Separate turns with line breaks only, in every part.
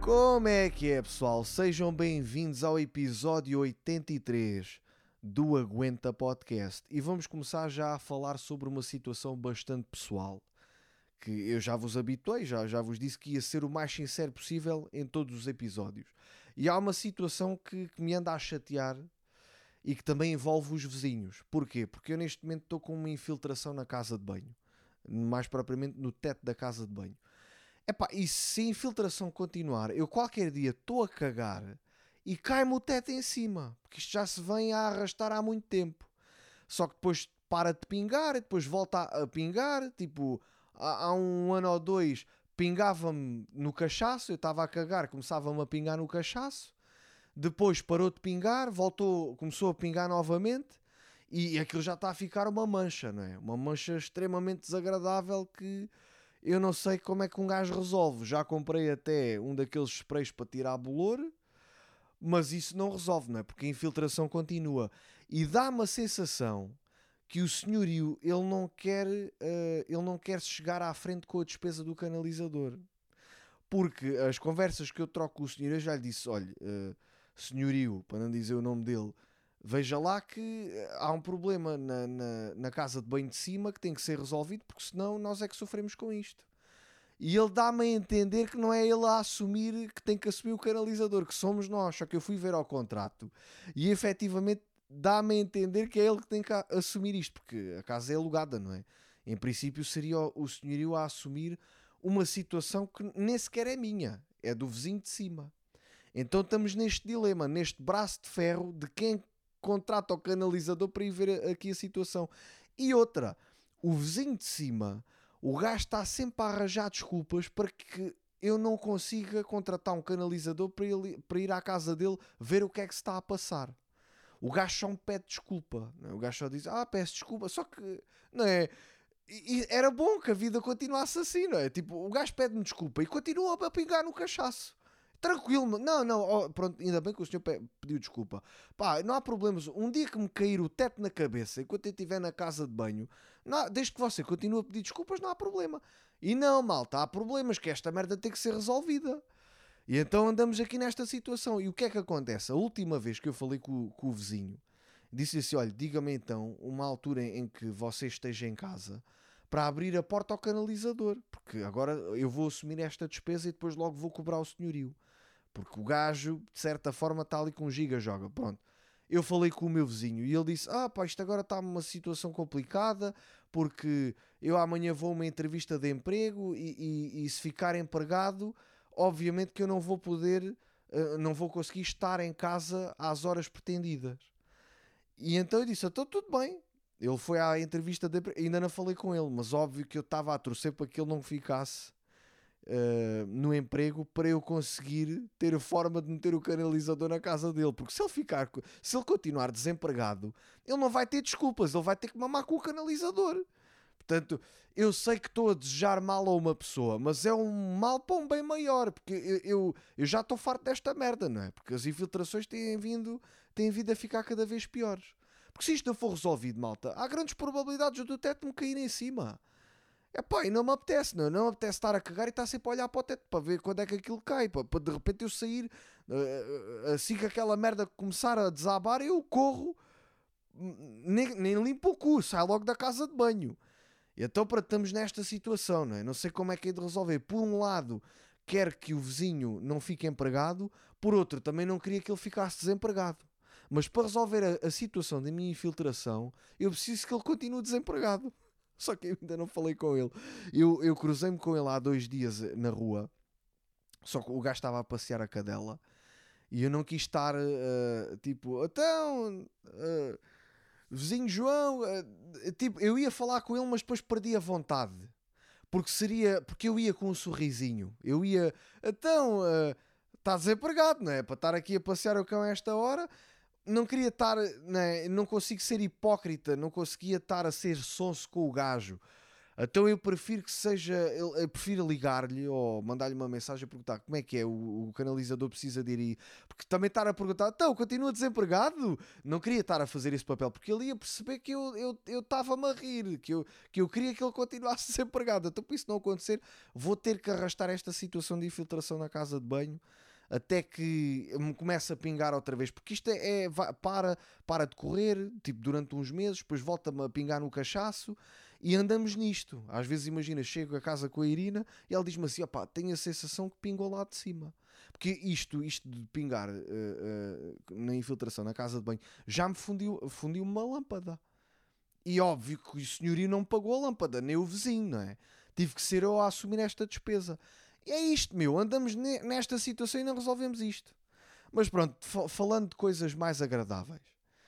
Como é que é, pessoal? Sejam bem-vindos ao episódio 83 do Aguenta Podcast. E vamos começar já a falar sobre uma situação bastante pessoal, que eu já vos habituei, já vos disse que ia ser o mais sincero possível em todos os episódios. E há uma situação que me anda a chatear e que também envolve os vizinhos. Porquê? Porque eu neste momento estou com uma infiltração na casa de banho. Mais propriamente no teto da casa de banho. Epá, e se a infiltração continuar, eu qualquer dia estou a cagar e cai-me o teto em cima, porque isto já se vem a arrastar há muito tempo. Só que depois para de pingar e depois volta a pingar, tipo, há um ano ou dois pingava-me no cachaço, eu estava a cagar, começava-me a pingar no cachaço, depois parou de pingar, voltou, começou a pingar novamente e aquilo já está a ficar uma mancha, não é? Uma mancha extremamente desagradável que eu não sei como é que um gajo resolve. Já comprei até um daqueles sprays para tirar bolor, mas isso não resolve, não é? Porque a infiltração continua. E dá-me a sensação que o senhorio ele não quer chegar à frente com a despesa do canalizador. Porque as conversas que eu troco com o senhor, eu já lhe disse: olha, senhorio, para não dizer o nome dele, veja lá que há um problema na casa de banho de cima que tem que ser resolvido, porque senão nós é que sofremos com isto. E ele dá-me a entender que não é ele a assumir, que tem que assumir o canalizador, que somos nós. Só que eu fui ver ao contrato e efetivamente dá-me a entender que é ele que tem que assumir isto, porque a casa é alugada, não é? Em princípio seria o senhorio a assumir uma situação que nem sequer é minha, é do vizinho de cima. Então estamos neste dilema, neste braço de ferro de quem contrata o canalizador para ir ver aqui a situação. E outra, o vizinho de cima, o gajo está sempre a arranjar desculpas para que eu não consiga contratar um canalizador para ir à casa dele ver o que é que se está a passar. O gajo só me pede desculpa, não é? O gajo só diz, peço desculpa, só que, não é? E era bom que a vida continuasse assim, não é? Tipo, o gajo pede-me desculpa e continua a pingar no cachaço. Tranquilo, não, pronto, ainda bem que o senhor pediu desculpa. Pá, não há problemas. Um dia que me cair o teto na cabeça enquanto eu estiver na casa de banho, desde que você continue a pedir desculpas, não há problema. E não, malta, há problemas que esta merda tem que ser resolvida. E então andamos aqui nesta situação. E o que é que acontece? A última vez que eu falei com o vizinho, disse assim: olha, diga-me então uma altura em que você esteja em casa para abrir a porta ao canalizador, porque agora eu vou assumir esta despesa e depois logo vou cobrar o senhorio. Porque o gajo, de certa forma, está ali com um giga joga. Pronto. Eu falei com o meu vizinho e ele disse: pá, isto agora está numa situação complicada porque eu amanhã vou a uma entrevista de emprego e se ficar empregado, obviamente que eu não vou poder, não vou conseguir estar em casa às horas pretendidas. E então eu disse: então tudo bem. Ele foi à entrevista de emprego, ainda não falei com ele, mas óbvio que eu estava a torcer para que ele não ficasse no emprego para eu conseguir ter a forma de meter o canalizador na casa dele, porque se ele continuar desempregado, ele não vai ter desculpas, ele vai ter que mamar com o canalizador. Portanto, eu sei que estou a desejar mal a uma pessoa, mas é um mal para um bem maior, porque eu já estou farto desta merda, não é? Porque as infiltrações têm vindo a ficar cada vez piores. Porque se isto não for resolvido, malta, há grandes probabilidades do teto me cair em cima. Epá, e não me apetece, não me apetece estar a cagar e estar sempre a olhar para o teto para ver quando é que aquilo cai, para de repente eu sair, assim que aquela merda começar a desabar, eu corro, nem limpo o cu, saio logo da casa de banho. E então estamos nesta situação, não é? Não sei como é que é de resolver. Por um lado, quer que o vizinho não fique empregado, por outro, também não queria que ele ficasse desempregado. Mas para resolver a situação da minha infiltração, eu preciso que ele continue desempregado. Só que eu ainda não falei com ele. Eu cruzei-me com ele há 2 dias na rua. Só que o gajo estava a passear a cadela. E eu não quis estar tipo, então, vizinho João, tipo, eu ia falar com ele, mas depois perdi a vontade. Porque eu ia com um sorrisinho. Eu ia, então, está desempregado, não é? Para estar aqui a passear o cão a esta hora. Não queria estar, né, não consigo ser hipócrita, não conseguia estar a ser sonso com o gajo. Então eu prefiro que seja, eu prefiro ligar-lhe ou mandar-lhe uma mensagem a perguntar como é que é, o canalizador precisa de ir aí. Porque também estar a perguntar, então, continua desempregado? Não queria estar a fazer esse papel, porque ele ia perceber que eu estava-me a rir, que eu queria que ele continuasse desempregado. Então, para isso não acontecer, vou ter que arrastar esta situação de infiltração na casa de banho até que me comece a pingar outra vez, porque isto para de correr, tipo, durante uns meses, depois volta-me a pingar no cachaço e andamos nisto. Às vezes, imagina, chego a casa com a Irina e ela diz-me assim, opá, tenho a sensação que pingo lá de cima. Porque isto de pingar na infiltração na casa de banho já me fundiu uma lâmpada. E óbvio que o senhorio não me pagou a lâmpada, nem o vizinho, não é? Tive que ser eu a assumir esta despesa. E é isto, meu, andamos nesta situação e não resolvemos isto. Mas pronto, falando de coisas mais agradáveis,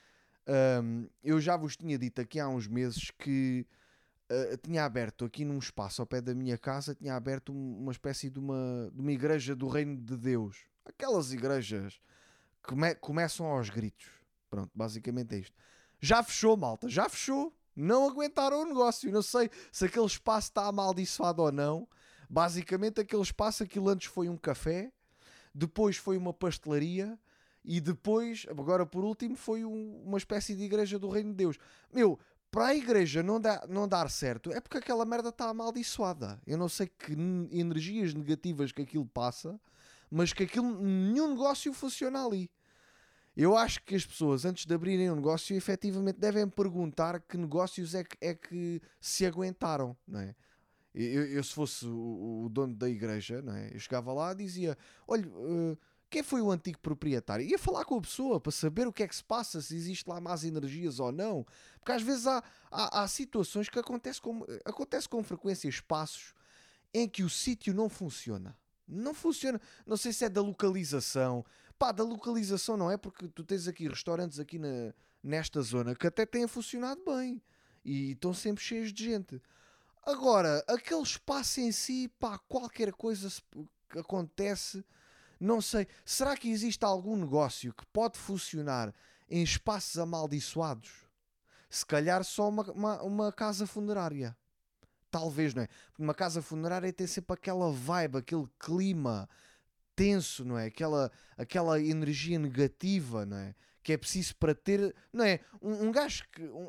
eu já vos tinha dito aqui há uns meses que tinha aberto aqui num espaço ao pé da minha casa, tinha aberto uma espécie de uma igreja do Reino de Deus. Aquelas igrejas que começam aos gritos. Pronto, basicamente é isto. Já fechou, malta, já fechou. Não aguentaram o negócio. Não sei se aquele espaço está amaldiçoado ou não. Basicamente, aquele espaço, aquilo antes foi um café, depois foi uma pastelaria e depois, agora por último, foi uma espécie de igreja do Reino de Deus. Meu, para a igreja não dar certo é porque aquela merda está amaldiçoada. Eu não sei que energias negativas que aquilo passa, mas que nenhum negócio funciona ali. Eu acho que as pessoas, antes de abrirem um negócio, efetivamente devem perguntar que negócios é que se aguentaram, não é? Eu se fosse o dono da igreja, não é? Eu chegava lá e dizia, olha, quem foi o antigo proprietário? Ia falar com a pessoa para saber o que é que se passa, se existe lá más energias ou não. Porque às vezes há situações que acontece com frequência, espaços em que o sítio não funciona. Não funciona. Não sei se é da localização. Pá, da localização não é, porque tu tens aqui restaurantes aqui nesta zona que até têm funcionado bem. E estão sempre cheios de gente. Agora, aquele espaço em si, pá, qualquer coisa que acontece, não sei. Será que existe algum negócio que pode funcionar em espaços amaldiçoados? Se calhar só uma casa funerária. Talvez, não é? Porque uma casa funerária tem sempre aquela vibe, aquele clima tenso, não é? Aquela energia negativa, não é? Que é preciso para ter, não é? Um gajo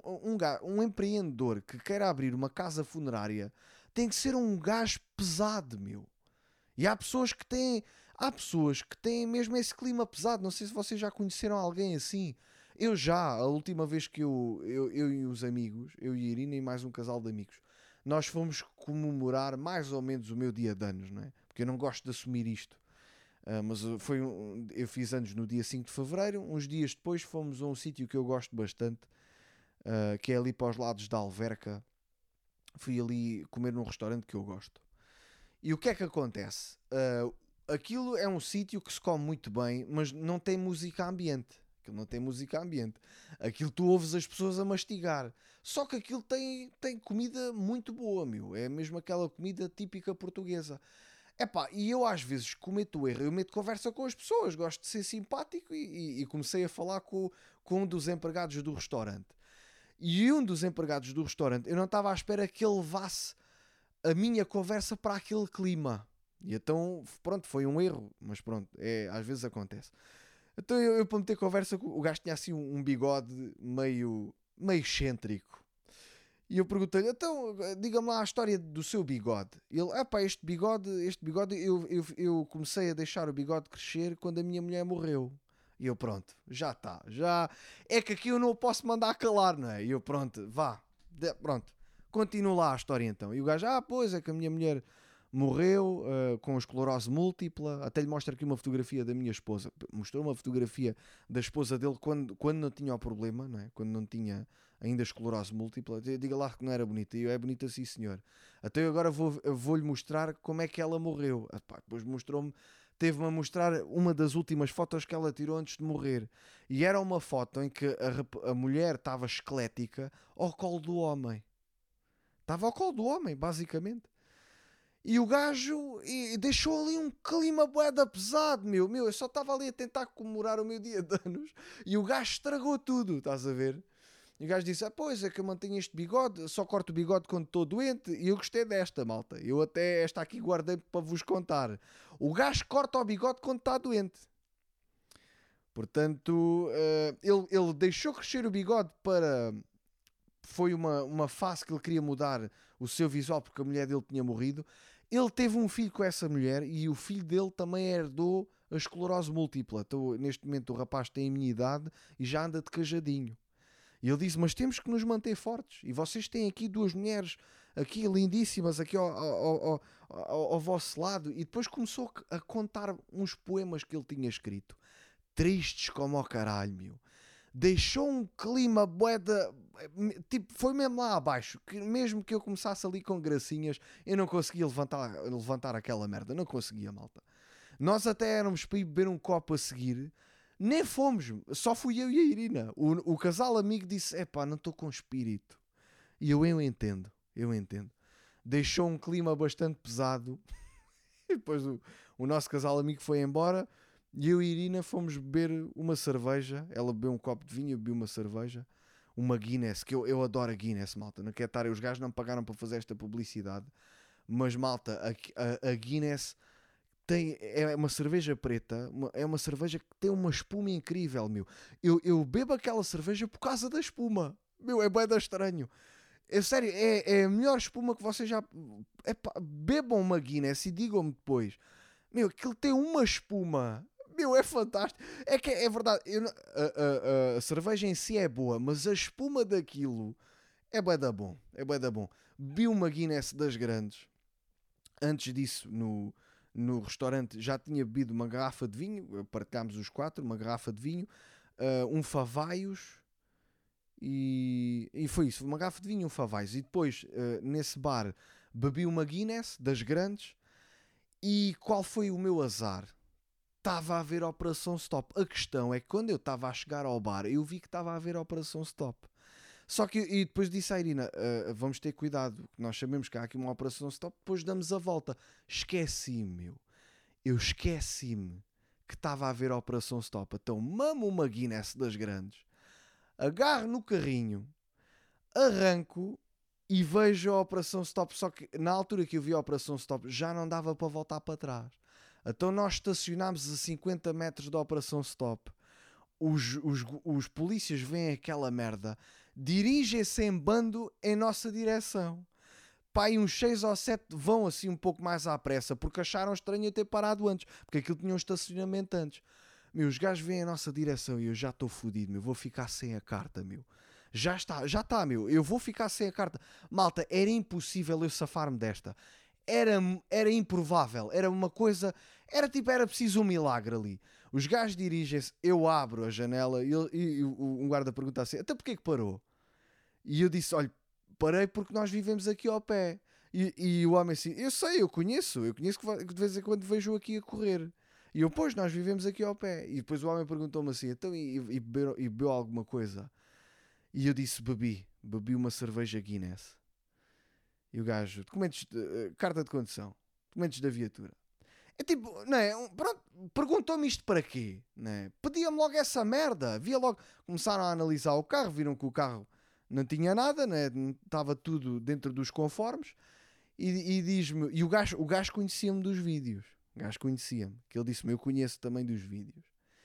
um empreendedor que queira abrir uma casa funerária tem que ser um gajo pesado, meu. E há pessoas que têm mesmo esse clima pesado. Não sei se vocês já conheceram alguém assim. Eu já, a última vez que eu e os amigos, eu e a Irina e mais um casal de amigos, nós fomos comemorar mais ou menos o meu dia de anos, não é? Porque eu não gosto de assumir isto. Mas eu fiz anos no dia 5 de Fevereiro. Uns dias depois fomos a um sítio que eu gosto bastante, que é ali para os lados da Alverca. Fui ali comer num restaurante que eu gosto. E o que é que acontece? Aquilo é um sítio que se come muito bem, mas não tem música ambiente. Aquilo não tem música ambiente. Aquilo tu ouves as pessoas a mastigar. Só que aquilo tem comida muito boa, meu. É mesmo aquela comida típica portuguesa. Epá, e eu às vezes cometo o erro, eu meto conversa com as pessoas, gosto de ser simpático e comecei a falar com um dos empregados do restaurante. E um dos empregados do restaurante, eu não estava à espera que ele levasse a minha conversa para aquele clima. E então, pronto, foi um erro, mas pronto, às vezes acontece. Então eu para meter conversa, o gajo tinha assim um bigode meio excêntrico. E eu perguntei-lhe, então, diga-me lá a história do seu bigode. Ele, pá, este bigode, eu comecei a deixar o bigode crescer quando a minha mulher morreu. E eu, pronto, já está, já. É que aqui eu não o posso mandar calar, não é? E eu, pronto, vá, pronto, continua lá a história então. E o gajo, pois, é que a minha mulher morreu com esclerose múltipla. Até lhe mostra aqui uma fotografia da minha esposa. Mostrou uma fotografia da esposa dele quando não tinha o problema, não é? Quando não tinha ainda esclerose múltipla. Diga lá que não era bonita. E eu, é bonita sim, senhor. Até eu agora vou-lhe mostrar como é que ela morreu. Depois mostrou-me, teve-me a mostrar uma das últimas fotos que ela tirou antes de morrer. E era uma foto em que a mulher estava esquelética ao colo do homem. Estava ao colo do homem, basicamente. E o gajo deixou ali um clima bué da pesado, meu. Eu só estava ali a tentar comemorar o meu dia de anos e o gajo estragou tudo, estás a ver? E o gajo disse, pois é que eu mantenho este bigode, só corto o bigode quando estou doente. E eu gostei desta, malta. Eu até esta aqui guardei para vos contar. O gajo corta o bigode quando está doente. Portanto, ele deixou crescer o bigode para... Foi uma fase que ele queria mudar o seu visual porque a mulher dele tinha morrido. Ele teve um filho com essa mulher e o filho dele também herdou a esclerose múltipla. Então, neste momento o rapaz tem a minha idade e já anda de cajadinho. E ele disse, mas temos que nos manter fortes. E vocês têm aqui duas mulheres aqui lindíssimas aqui ao vosso lado. E depois começou a contar uns poemas que ele tinha escrito. Tristes como ao caralho, meu. Deixou um clima boeda, tipo, foi mesmo lá abaixo, que mesmo que eu começasse ali com gracinhas, eu não conseguia levantar aquela merda, não conseguia, malta. Nós até éramos para ir beber um copo a seguir, nem fomos, só fui eu e a Irina. O casal amigo disse, epá, não estou com espírito. E eu entendo. Deixou um clima bastante pesado. E depois o nosso casal amigo foi embora. E eu e a Irina fomos beber uma cerveja. Ela bebeu um copo de vinho, eu bebi uma cerveja. Uma Guinness, que eu adoro a Guinness, malta. Não quero estar, os gajos não me pagaram para fazer esta publicidade. Mas, malta, a Guinness é uma cerveja preta. É uma cerveja que tem uma espuma incrível, meu. Eu bebo aquela cerveja por causa da espuma. Meu, é bué da estranho. É sério, é a melhor espuma que vocês já... bebam uma Guinness e digam-me depois. Meu, aquilo tem uma espuma... Meu, é fantástico. É que é verdade. A cerveja em si é boa, mas a espuma daquilo é bué da bom. É bué da bom. Bebi uma Guinness das grandes. Antes disso, no restaurante, já tinha bebido uma garrafa de vinho. Partilhámos os 4, uma garrafa de vinho, um Favaios e foi isso. Uma garrafa de vinho e um Favaios. E depois, nesse bar, bebi uma Guinness das grandes. E qual foi o meu azar? Estava a haver Operação Stop. A questão é que quando eu estava a chegar ao bar, eu vi que estava a haver Operação Stop. Só que, e depois disse à Irina, vamos ter cuidado, nós sabemos que há aqui uma Operação Stop, depois damos a volta. Esqueci-me, meu. Eu esqueci-me que estava a haver Operação Stop. Então, mamo uma Guinness das grandes, agarro no carrinho, arranco e vejo a Operação Stop. Só que na altura que eu vi a Operação Stop já não dava para voltar para trás. Então nós estacionámos a 50 metros da Operação Stop. Os polícias veem aquela merda, dirigem-se em bando em nossa direção. Pai, uns 6 ou 7 vão assim um pouco mais à pressa, porque acharam estranho eu ter parado antes, porque aquilo tinha um estacionamento antes. Meu, os gajos vêm em nossa direção e eu já estou fodido, meu, vou ficar sem a carta, meu. Já está, meu, eu vou ficar sem a carta. Malta, era impossível eu safar-me desta. Era improvável, era uma coisa, era preciso um milagre ali. Os gajos dirigem-se, eu abro a janela e um guarda pergunta assim, até porquê que parou? E eu disse, olha, parei porque nós vivemos aqui ao pé. E o homem assim, eu sei, eu conheço que de vez em quando vejo aqui a correr. E eu, pois, nós vivemos aqui ao pé. E depois o homem perguntou-me assim, então bebeu alguma coisa? E eu disse, bebi uma cerveja Guinness. E o gajo, documentos, carta de condução, documentos da viatura. É tipo, não é? Pronto, perguntou-me isto para quê? Não é? Pedia-me logo essa merda. Via logo, começaram a analisar o carro, viram que o carro não tinha nada, não é? Estava tudo dentro dos conformes. E diz-me, e o gajo conhecia-me dos vídeos. O gajo conhecia-me, que ele disse-me, eu conheço também dos vídeos.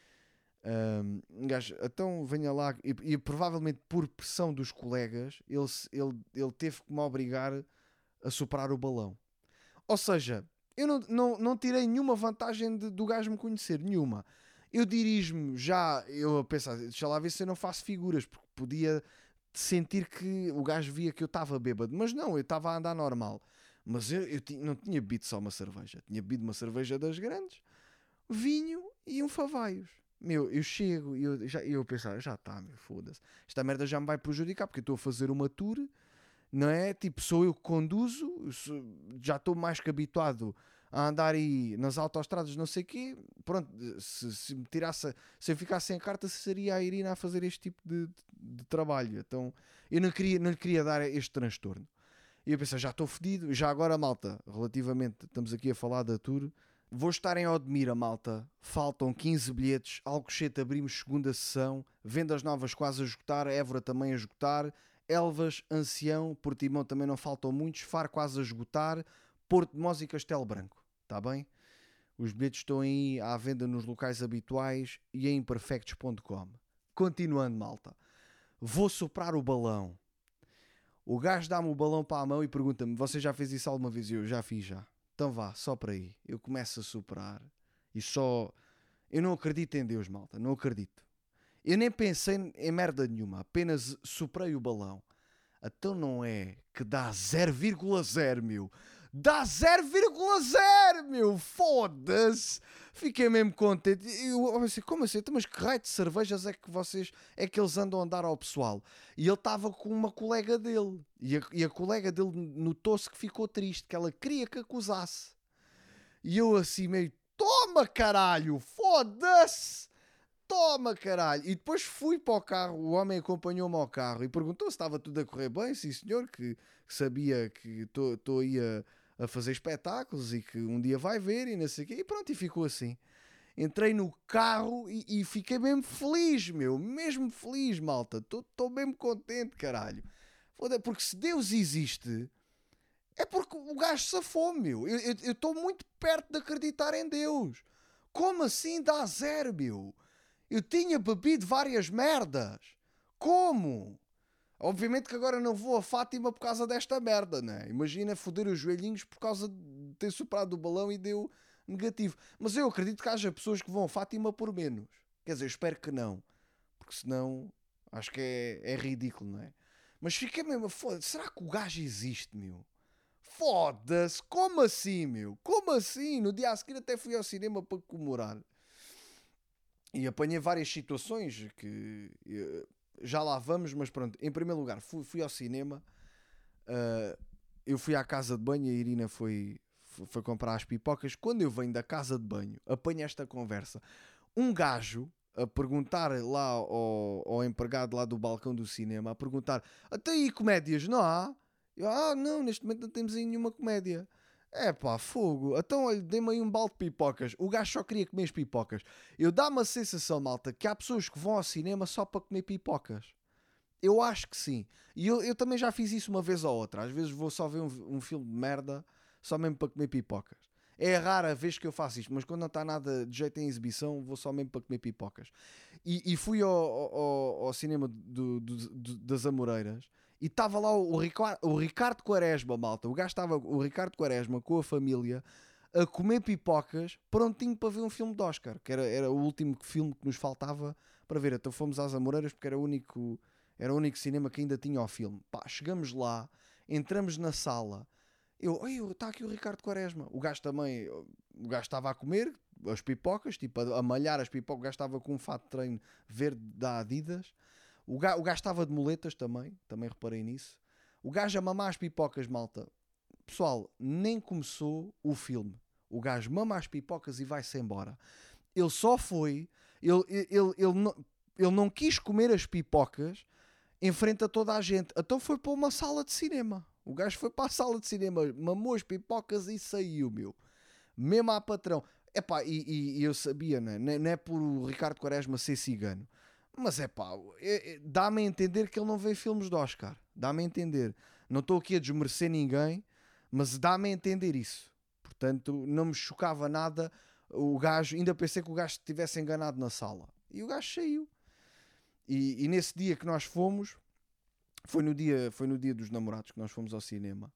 Gajo, então venha lá. E provavelmente por pressão dos colegas, ele teve que me obrigar a soprar o balão. Ou seja, eu não tirei nenhuma vantagem do gajo me conhecer, nenhuma. Eu dirijo-me já, eu a pensar, deixa lá ver se eu não faço figuras, porque podia sentir que o gajo via que eu estava bêbado, mas não, eu estava a andar normal. Mas eu não tinha bebido só uma cerveja, tinha bebido uma cerveja das grandes, vinho e um Favaios. Meu, eu chego e eu pensar, já está, meu, foda-se. Esta merda já me vai prejudicar porque eu estou a fazer uma tour, não é? Tipo, sou eu que conduzo, já estou mais que habituado a andar aí nas autoestradas, não sei o quê. Pronto, se eu ficasse sem carta, seria a Irina a fazer este tipo de trabalho. Então, eu não lhe queria dar este transtorno. E eu pensei, já estou fedido, já agora, malta, relativamente, estamos aqui a falar da tour, Vou estar em Odmira, malta. Faltam 15 bilhetes. Alcochete abrimos segunda sessão. Vendas novas quase a esgotar. Évora também a esgotar. Elvas, Ancião, Portimão também não faltam muitos. Faro quase a esgotar. Porto de Mós e Castelo Branco. Está bem? Os bilhetes estão aí à venda nos locais habituais e em imperfectos.com. Continuando, malta. Vou soprar o balão. O gajo dá-me o balão para a mão e pergunta-me: você já fez isso alguma vez? Eu já fiz já. Então vá, sopra aí. Eu começo a soprar. E só... Eu não acredito em Deus, malta. Não acredito. Eu nem pensei em merda nenhuma. Apenas soprei o balão. Então não é que dá 0,0, meu. Dá 0,0, meu. Foda-se. Fiquei mesmo contente. Eu pensei, como assim? Então, mas que raio de cervejas é que vocês... É que eles andam a dar ao pessoal? E ele estava com uma colega dele. E a colega dele notou-se que ficou triste. Que ela queria que acusasse. E eu assim meio... Toma, caralho. Foda-se. Toma, caralho! E depois fui para o carro, o homem acompanhou-me ao carro e perguntou se estava tudo a correr bem. Sim, senhor, que sabia que estou aí a fazer espetáculos e que um dia vai ver e não sei o quê. E pronto, e ficou assim. Entrei no carro e fiquei mesmo feliz, meu. Mesmo feliz, malta. Estou mesmo contente, caralho. Foda, porque se Deus existe, é porque o gajo safou, meu. Eu estou muito perto de acreditar em Deus. Como assim dá zero, meu? Eu tinha bebido várias merdas. Como? Obviamente que agora não vou a Fátima por causa desta merda, né? Imagina foder os joelhinhos por causa de ter soprado o balão e deu negativo. Mas eu acredito que haja pessoas que vão a Fátima por menos. Quer dizer, espero que não. Porque senão acho que é ridículo, não é? Mas fiquei mesmo, foda-se, será que o gajo existe, meu? Foda-se, como assim, meu? Como assim? No dia a seguir até fui ao cinema para comemorar. E apanhei várias situações que já lá vamos, mas pronto. Em primeiro lugar, fui ao cinema, eu fui à casa de banho, a Irina foi comprar as pipocas. Quando eu venho da casa de banho, apanho esta conversa. Um gajo a perguntar lá ao empregado lá do balcão do cinema, a perguntar: até aí comédias não há? Eu, não, neste momento não temos aí nenhuma comédia. É pá, fogo. Então, olha, dê-me aí um balde de pipocas. O gajo só queria comer as pipocas. Eu dá-me a sensação, malta, que há pessoas que vão ao cinema só para comer pipocas. Eu acho que sim. E eu também já fiz isso uma vez ou outra. Às vezes vou só ver um filme de merda só mesmo para comer pipocas. É rara a vez que eu faço isto, mas quando não está nada de jeito em exibição, vou só mesmo para comer pipocas. E fui ao cinema das Amoreiras e estava lá o Ricardo Quaresma, malta. O Ricardo Quaresma com a família a comer pipocas, prontinho para ver um filme de Oscar, que era o último filme que nos faltava para ver. Então fomos às Amoreiras porque era o único cinema que ainda tinha o filme. Pá, chegamos lá, entramos na sala. Está aqui o Ricardo Quaresma. O gajo estava a comer as pipocas, tipo a malhar as pipocas. O gajo estava com um fato de treino verde da Adidas. O gajo estava de muletas também reparei nisso. O gajo a mamar as pipocas, malta. Pessoal, nem começou o filme. O gajo mama as pipocas e vai-se embora. Ele só foi, ele não quis comer as pipocas em frente a toda a gente. Então foi para uma sala de cinema. O gajo foi para a sala de cinema, mamou as pipocas e saiu, meu. Mesmo a patrão. Epá, e eu sabia, né? Não é por o Ricardo Quaresma ser cigano. Mas é pá, dá-me a entender que ele não vê filmes de Oscar. Dá-me a entender. Não estou aqui a desmerecer ninguém, mas dá-me a entender isso. Portanto, não me chocava nada o gajo. Ainda pensei que o gajo estivesse enganado na sala. E o gajo saiu. E nesse dia que nós fomos, foi no dia dos namorados que nós fomos ao cinema.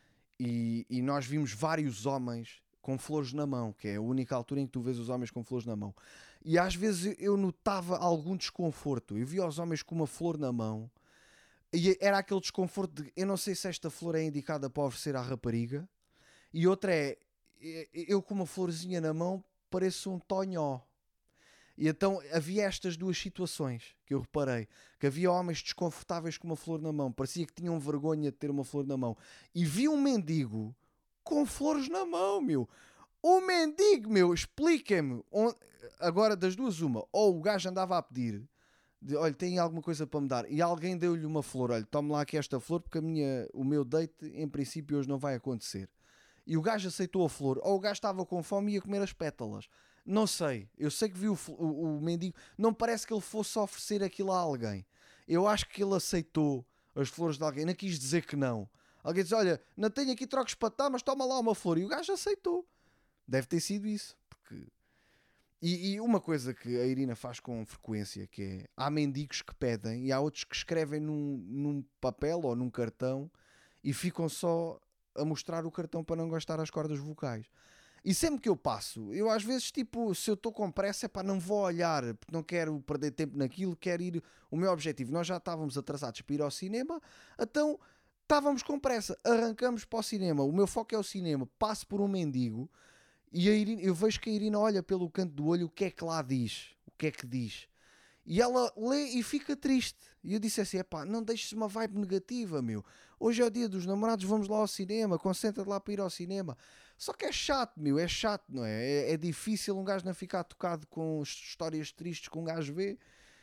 E nós vimos vários homens com flores na mão, que é a única altura em que tu vês os homens com flores na mão. E às vezes eu notava algum desconforto. Eu via os homens com uma flor na mão e era aquele desconforto de eu não sei se esta flor é indicada para oferecer à rapariga, e outra é eu com uma florzinha na mão pareço um tonhó. E então havia estas duas situações que eu reparei, que havia homens desconfortáveis com uma flor na mão, parecia que tinham vergonha de ter uma flor na mão, e vi um mendigo com flores na mão, meu. O mendigo, meu, explica-me. Agora, das duas, uma. Ou o gajo andava a pedir, olha, tem alguma coisa para me dar, e alguém deu-lhe uma flor, olha, tome lá aqui esta flor, porque o meu date, em princípio, hoje não vai acontecer. e o gajo aceitou a flor, ou o gajo estava com fome e ia comer as pétalas. Não sei, eu sei que vi o mendigo, não parece que ele fosse oferecer aquilo a alguém. Eu acho que ele aceitou as flores de alguém, não quis dizer que não. Alguém diz, olha, não tenho aqui trocos para dar, mas toma lá uma flor. E o gajo aceitou. Deve ter sido isso. Porque... E uma coisa que a Irina faz com frequência, que é, há mendigos que pedem e há outros que escrevem num papel ou num cartão e ficam só a mostrar o cartão para não gastar as cordas vocais. E sempre que eu passo, eu às vezes, tipo, se eu estou com pressa, pá, não vou olhar, porque não quero perder tempo naquilo, quero ir. O meu objetivo, nós já estávamos atrasados para ir ao cinema, então estávamos com pressa, arrancamos para o cinema. O meu foco é o cinema, passo por um mendigo e a Irina, eu vejo que a Irina olha pelo canto do olho o que é que lá diz, o que é que diz. E ela lê e fica triste. E eu disse assim: epá, não deixes uma vibe negativa, meu. Hoje é o dia dos namorados, vamos lá ao cinema, concentra-te lá para ir ao cinema. Só que é chato, meu, é chato, não é? É difícil um gajo não ficar tocado com histórias tristes que um gajo vê.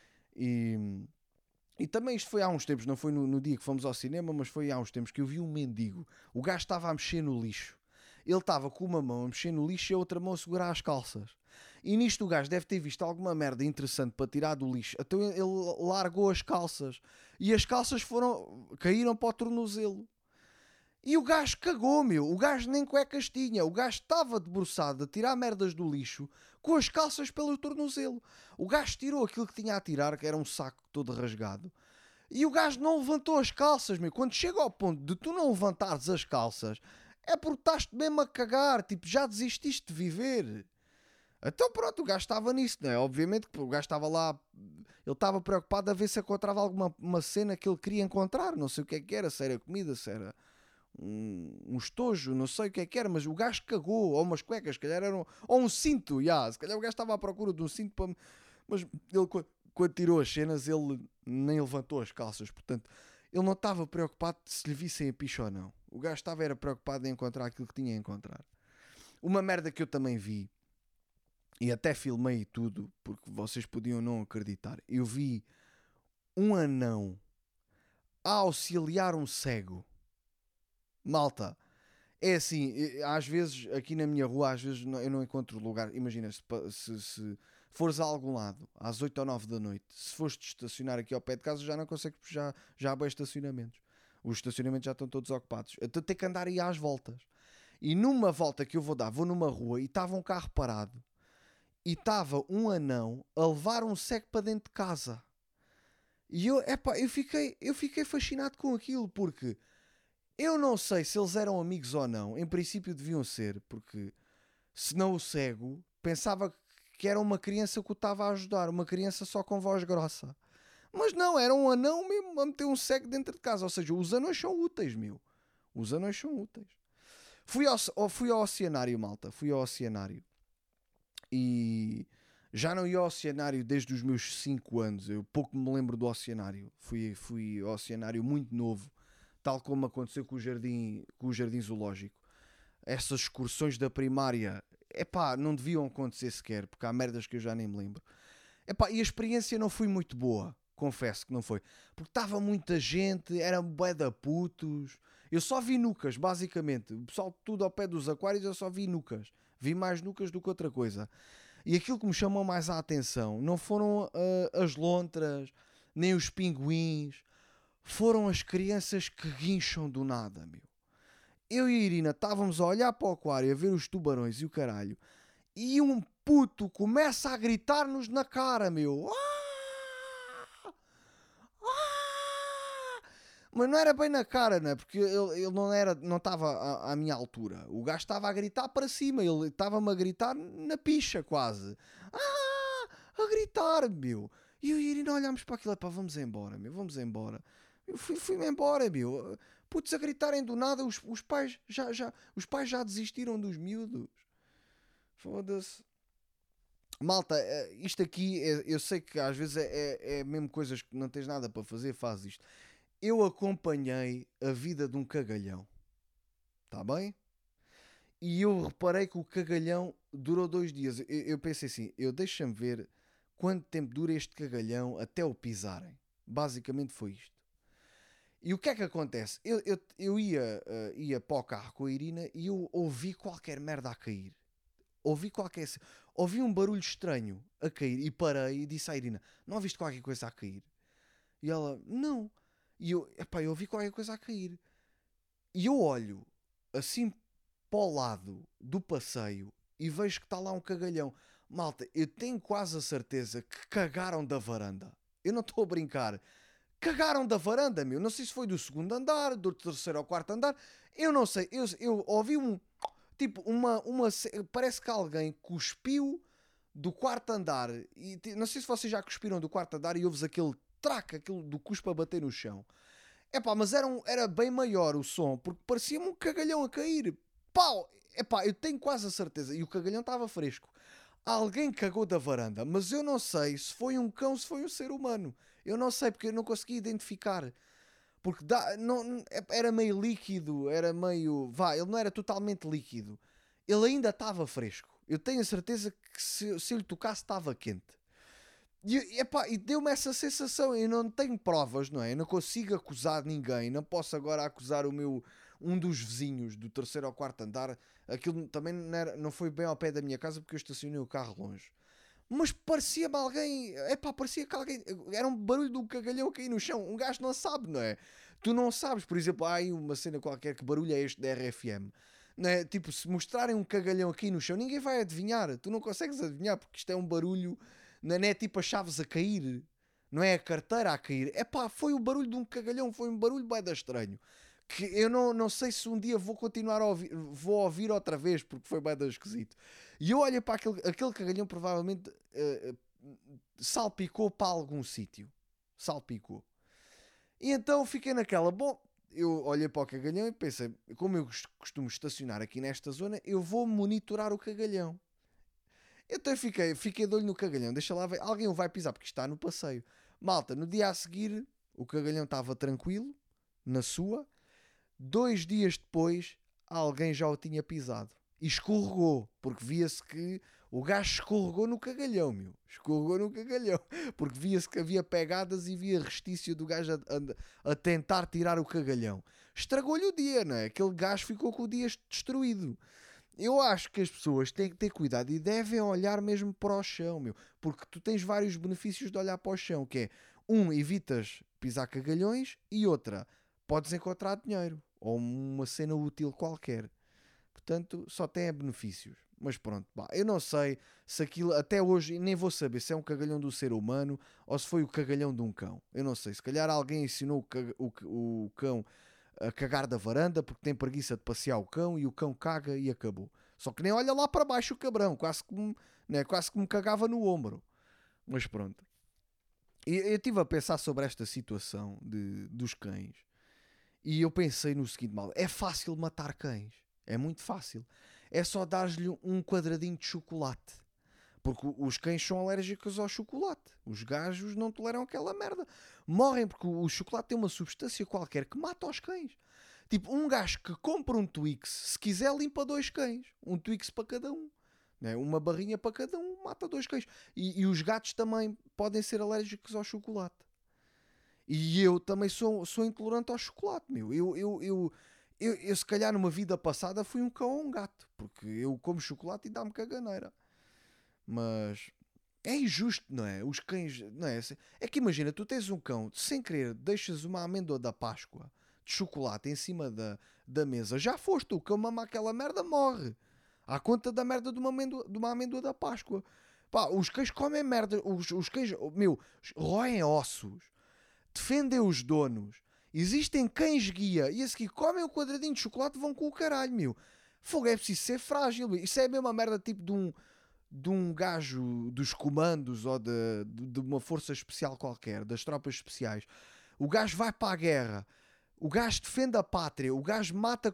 E, e também isto foi há uns tempos, não foi no dia que fomos ao cinema, mas foi há uns tempos que eu vi um mendigo. O gajo estava a mexer no lixo. Ele estava com uma mão a mexer no lixo e a outra mão a segurar as calças. E nisto o gajo deve ter visto alguma merda interessante para tirar do lixo. Então ele largou as calças. E as calças caíram para o tornozelo. E o gajo cagou, meu. O gajo nem cuecas tinha. O gajo estava debruçado a tirar merdas do lixo com as calças pelo tornozelo. O gajo tirou aquilo que tinha a tirar, que era um saco todo rasgado. E o gajo não levantou as calças, meu. Quando chega ao ponto de tu não levantares as calças, é porque estás-te mesmo a cagar. Tipo, já desististe de viver. Então pronto, o gajo estava nisso, não é? Obviamente que o gajo estava lá, ele estava preocupado a ver se encontrava alguma uma cena que ele queria encontrar, não sei o que era, se era comida, se era um estojo, não sei o que era, mas o gajo cagou, ou umas cuecas, se calhar eram, ou um cinto, se calhar o gajo estava à procura de um cinto, mas ele quando tirou as cenas, ele nem levantou as calças, portanto, ele não estava preocupado se lhe vissem a picha ou não. O gajo era preocupado em encontrar aquilo que tinha a encontrar. Uma merda que eu também vi, e até filmei e tudo, porque vocês podiam não acreditar. Eu vi um anão a auxiliar um cego. Malta, é assim, às vezes, aqui na minha rua, às vezes eu não encontro lugar. Imagina, se fores a algum lado, às 8 ou 9 da noite, se fores te estacionar aqui ao pé de casa, já não consegues, já há bem estacionamentos. Os estacionamentos já estão todos ocupados. Então tenho que andar aí às voltas. E numa volta que eu vou dar, vou numa rua e estava um carro parado. E estava um anão a levar um cego para dentro de casa. E eu fiquei fascinado com aquilo, porque eu não sei se eles eram amigos ou não. Em princípio deviam ser, porque senão o cego pensava que era uma criança que o estava a ajudar, uma criança só com voz grossa. Mas não, era um anão mesmo a meter um cego dentro de casa. Ou seja, os anões são úteis, meu. Os anões são úteis. Fui ao oceanário, malta. Fui ao oceanário. E já não ia ao oceanário desde os meus 5 anos. Eu pouco me lembro do oceanário. Fui ao oceanário muito novo, tal como aconteceu com o jardim zoológico. Essas excursões da primária, não deviam acontecer sequer, porque há merdas que eu já nem me lembro. E a experiência não foi muito boa, confesso que não foi. Porque estava muita gente, era bué de putos. Eu só vi nucas, basicamente. O pessoal tudo ao pé dos aquários, eu só vi nucas. Vi mais nucas do que outra coisa. E aquilo que me chamou mais a atenção não foram as lontras, nem os pinguins. Foram as crianças que guincham do nada, meu. Eu e a Irina estávamos a olhar para o aquário, a ver os tubarões e o caralho. E um puto começa a gritar-nos na cara, meu. Mas não era bem na cara, né? Porque ele não estava à minha altura. O gajo estava a gritar para cima. Ele estava-me a gritar na picha, quase. A gritar, meu. E eu e a Irina olhámos para aquilo. Pá, vamos embora, meu. Vamos embora. Eu fui-me embora, meu. Putos a gritarem do nada. Os pais já desistiram dos miúdos. Foda-se. Malta, isto aqui, eu sei que às vezes é mesmo coisas que não tens nada para fazer, faz isto. Eu acompanhei a vida de um cagalhão, está bem? E eu reparei que o cagalhão durou 2 dias. Eu pensei assim, deixa-me ver quanto tempo dura este cagalhão até o pisarem. Basicamente foi isto. E o que é que acontece? Eu ia para o carro com a Irina e eu ouvi qualquer merda a cair. Ouvi qualquer... Ouvi um barulho estranho a cair e parei e disse à Irina, não ouviste qualquer coisa a cair? E ela, não. E eu ouvi qualquer coisa a cair. E eu olho assim para o lado do passeio e vejo que está lá um cagalhão. Malta, eu tenho quase a certeza que cagaram da varanda. Eu não estou a brincar. Cagaram da varanda, meu. Não sei se foi do segundo andar, do terceiro ou quarto andar. Eu não sei. Eu ouvi um... Tipo, parece que alguém cuspiu do quarto andar. E não sei se vocês já cuspiram do quarto andar e ouves aquele traque, aquilo do cuspo a bater no chão. Epá, mas era bem maior o som, porque parecia-me um cagalhão a cair. Pau! Epá, eu tenho quase a certeza. E o cagalhão estava fresco. Alguém cagou da varanda, mas eu não sei se foi um cão, se foi um ser humano. Eu não sei, porque eu não consegui identificar. Porque era meio líquido, era meio... Vá, ele não era totalmente líquido. Ele ainda estava fresco. Eu tenho a certeza que se eu lhe tocasse estava quente. E deu-me essa sensação. Eu não tenho provas, não é? Eu não consigo acusar ninguém. Não posso agora acusar um dos vizinhos do terceiro ou quarto andar. Aquilo também não foi bem ao pé da minha casa porque eu estacionei o carro longe. Mas parecia-me alguém. Parecia que alguém. Era um barulho de um cagalhão a cair no chão. Um gajo não sabe, não é? Tu não sabes, por exemplo, há aí uma cena qualquer, que barulho é este da RFM? Não é? Tipo, se mostrarem um cagalhão aqui no chão, ninguém vai adivinhar. Tu não consegues adivinhar porque isto é um barulho. Não é tipo as chaves a cair. Não é a carteira a cair. Foi o barulho de um cagalhão. Foi um barulho bué da estranho. Que eu não sei se um dia vou continuar a ouvir. Vou ouvir outra vez porque foi bué da esquisito. E eu olho para aquele cagalhão, provavelmente salpicou para algum sítio. Salpicou. E então fiquei naquela. Bom, eu olhei para o cagalhão e pensei, como eu costumo estacionar aqui nesta zona, eu vou monitorar o cagalhão. Então fiquei de olho no cagalhão. Deixa lá ver. Alguém o vai pisar porque está no passeio. Malta, no dia a seguir, o cagalhão estava tranquilo, na sua. 2 dias depois, alguém já o tinha pisado. E escorregou, porque via-se que o gajo escorregou no cagalhão, meu. Escorregou no cagalhão. Porque via-se que havia pegadas e via restício do gajo a tentar tirar o cagalhão. Estragou-lhe o dia, não é? Aquele gajo ficou com o dia destruído. Eu acho que as pessoas têm que ter cuidado e devem olhar mesmo para o chão, meu. Porque tu tens vários benefícios de olhar para o chão, que é, evitas pisar cagalhões e outra, podes encontrar dinheiro ou uma cena útil qualquer. Portanto, só tem benefícios. Mas pronto, eu não sei se aquilo, até hoje, nem vou saber se é um cagalhão do ser humano ou se foi o cagalhão de um cão. Eu não sei. Se calhar alguém ensinou o cão a cagar da varanda porque tem preguiça de passear o cão e o cão caga e acabou. Só que nem olha lá para baixo o cabrão, quase que me cagava no ombro. Mas pronto. E eu estive a pensar sobre esta situação dos cães e eu pensei no seguinte, mal, é fácil matar cães. É muito fácil. É só dar-lhe um quadradinho de chocolate. Porque os cães são alérgicos ao chocolate. Os gajos não toleram aquela merda. Morrem porque o chocolate tem uma substância qualquer que mata os cães. Tipo, um gajo que compra um Twix, se quiser, limpa 2 cães. Um Twix para cada um. Né? Uma barrinha para cada um, mata 2 cães. E os gatos também podem ser alérgicos ao chocolate. E eu também sou intolerante ao chocolate, meu. Eu, se calhar, numa vida passada, fui um cão ou um gato. Porque eu como chocolate e dá-me caganeira. Mas é injusto, não é? Os cães, não é? É que imagina, tu tens um cão, sem querer, deixas uma amêndoa da Páscoa de chocolate em cima da mesa. Já foste, o cão mama aquela merda, morre. À conta da merda de uma amêndoa da Páscoa. Pá, os cães comem merda. Os cães, meu, roem ossos. Defendem os donos. Existem cães guia. E esse aqui comem o quadradinho de chocolate, vão com o caralho, meu. Fogo, é preciso ser frágil. Meu. Isso é a mesma merda tipo de um gajo dos comandos ou de uma força especial qualquer, das tropas especiais. O gajo vai para a guerra, o gajo defende a pátria, o gajo mata